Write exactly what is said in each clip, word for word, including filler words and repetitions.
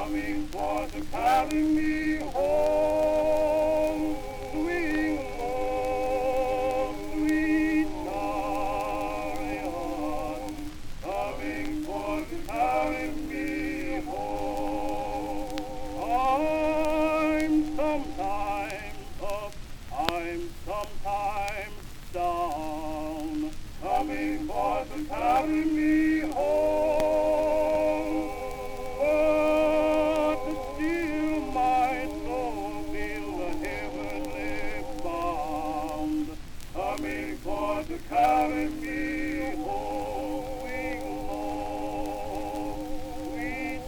coming for to carry me home. Swing low, sweet chariot, coming for to carry me home. I'm sometimes up, I'm sometimes down, coming for to carry me home. But to steal my soul, feel the heavenly bound, coming for to carry me home. Swing low, sweet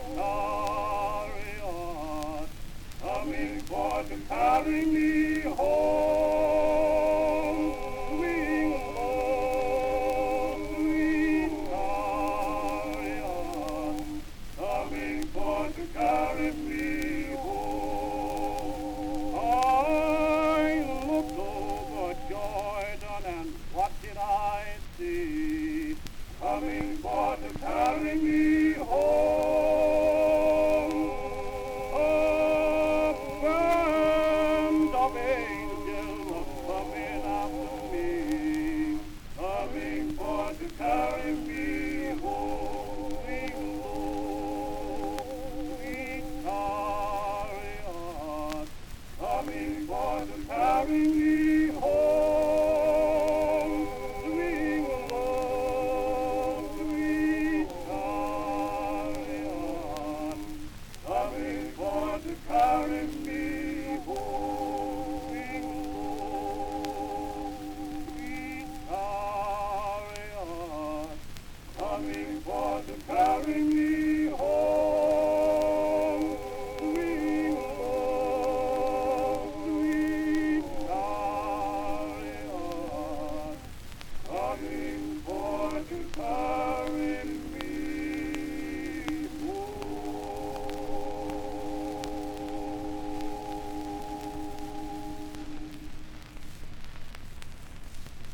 chariot, coming for to carry me home. Swing low, sweet chariot, coming for to carry me